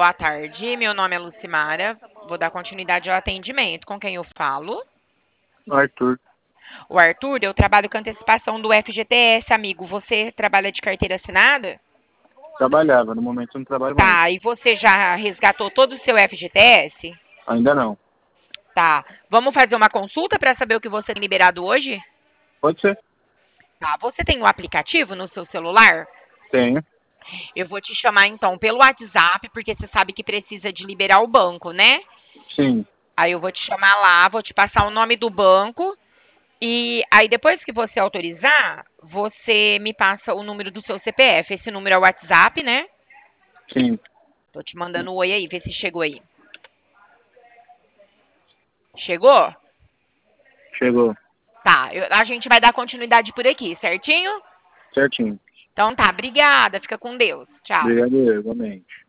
Boa tarde, meu nome é Lucimara. Vou dar continuidade ao atendimento. Com quem eu falo? Arthur, O Arthur, eu trabalho com antecipação do FGTS, amigo. Você trabalha de carteira assinada? trabalhava, no momento não trabalho mais. Tá, e você já resgatou todo o seu FGTS? Ainda não. Tá. Vamos fazer uma consulta para saber o que você tem liberado hoje? Pode ser? Tá. Você tem o aplicativo no seu celular? Tenho. Eu vou te chamar então pelo WhatsApp, porque você sabe que precisa de liberar o banco, né? Sim. Aí eu vou te chamar lá, vou te passar o nome do banco. E aí, depois que você autorizar, você me passa o número do seu CPF. Esse número é o WhatsApp, né? Sim. Tô te mandando um oi aí, vê se chegou aí. Chegou? Chegou. Tá, a gente vai dar continuidade por aqui, certinho? Certinho. Então tá, obrigada, fica com Deus. Tchau. Obrigado, igualmente.